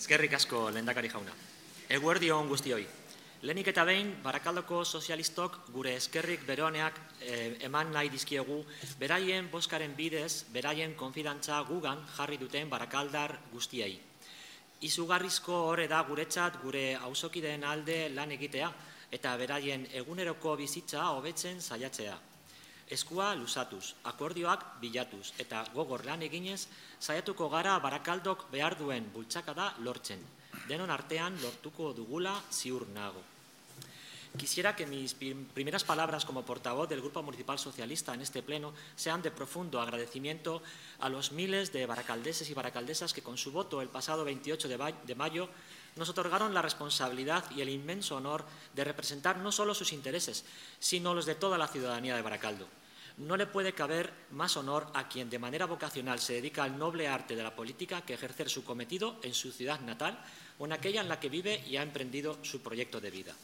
Eskerrik asko, lehendakari jauna. Eguerdi on guztioi. Lehenik eta behin, Barakaldoko sozialistok gure eskerrik beroaneak eman nahi dizkiegu, beraien boskaren bidez, beraien konfidantza gugan jarri duten barakaldar guztiei. Izugarrizko horre da guretzat gure auzokideen alde lan egitea eta beraien eguneroko bizitza hobetzen saiatzea. Eskua luzatuz, akordioak bilatuz eta gogor lan eginez, saiatuko gara Barakaldok behar duen bultzakada lortzen. Denon artean lortuko dugula ziur nago. Quisiera que mis primeras palabras como portavoz del Grupo Municipal Socialista en este pleno sean de profundo agradecimiento a los miles de baracaldeses y baracaldesas que con su voto el pasado 28 de mayo nos otorgaron la responsabilidad y el inmenso honor de representar no solo sus intereses, sino los de toda la ciudadanía de Baracaldo. No le puede caber más honor a quien de manera vocacional se dedica al noble arte de la política que ejercer su cometido en su ciudad natal o en aquella en la que vive y ha emprendido su proyecto de vida.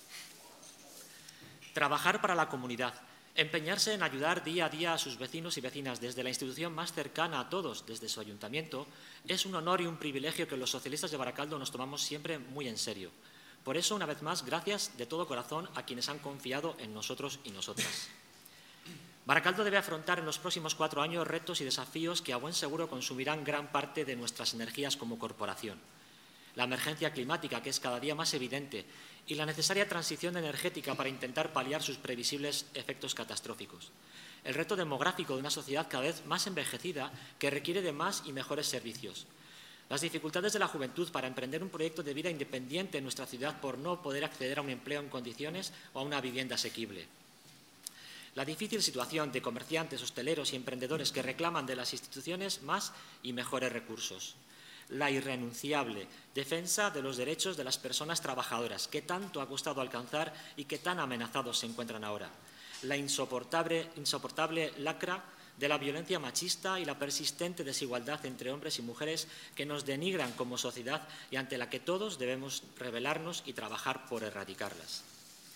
Trabajar para la comunidad, empeñarse en ayudar día a día a sus vecinos y vecinas desde la institución más cercana a todos, desde su ayuntamiento, es un honor y un privilegio que los socialistas de Baracaldo nos tomamos siempre muy en serio. Por eso, una vez más, gracias de todo corazón a quienes han confiado en nosotros y nosotras. Baracaldo debe afrontar en los próximos 4 años retos y desafíos que a buen seguro consumirán gran parte de nuestras energías como corporación. La emergencia climática, que es cada día más evidente, y la necesaria transición energética para intentar paliar sus previsibles efectos catastróficos. El reto demográfico de una sociedad cada vez más envejecida que requiere de más y mejores servicios. Las dificultades de la juventud para emprender un proyecto de vida independiente en nuestra ciudad por no poder acceder a un empleo en condiciones o a una vivienda asequible. La difícil situación de comerciantes, hosteleros y emprendedores que reclaman de las instituciones más y mejores recursos. La irrenunciable defensa de los derechos de las personas trabajadoras, que tanto ha costado alcanzar y que tan amenazados se encuentran ahora. La insoportable lacra de la violencia machista y la persistente desigualdad entre hombres y mujeres que nos denigran como sociedad y ante la que todos debemos rebelarnos y trabajar por erradicarlas.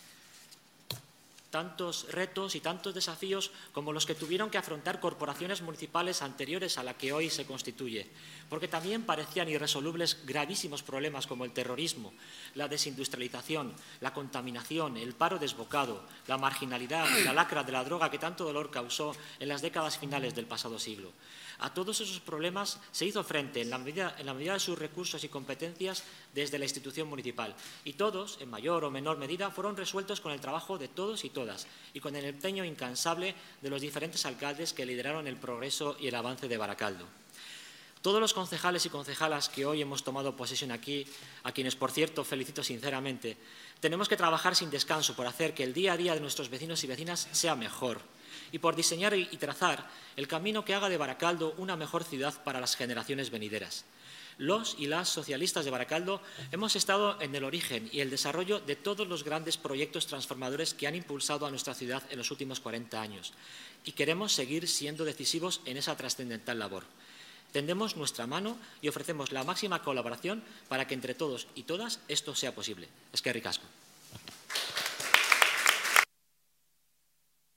Tantos retos y tantos desafíos como los que tuvieron que afrontar corporaciones municipales anteriores a la que hoy se constituye, porque también parecían irresolubles gravísimos problemas como el terrorismo, la desindustrialización, la contaminación, el paro desbocado, la marginalidad y la lacra de la droga que tanto dolor causó en las décadas finales del pasado siglo. A todos esos problemas se hizo frente en la medida de sus recursos y competencias desde la institución municipal y todos, en mayor o menor medida, fueron resueltos con el trabajo de todos y todas y con el empeño incansable de los diferentes alcaldes que lideraron el progreso y el avance de Baracaldo. Todos los concejales y concejalas que hoy hemos tomado posesión aquí, a quienes, por cierto, felicito sinceramente, tenemos que trabajar sin descanso por hacer que el día a día de nuestros vecinos y vecinas sea mejor y por diseñar y trazar el camino que haga de Baracaldo una mejor ciudad para las generaciones venideras. Los y las socialistas de Baracaldo hemos estado en el origen y el desarrollo de todos los grandes proyectos transformadores que han impulsado a nuestra ciudad en los últimos 40 años y queremos seguir siendo decisivos en esa trascendental labor. Tendemos nuestra mano y ofrecemos la máxima colaboración para que entre todos y todas esto sea posible. Eskerrik asko.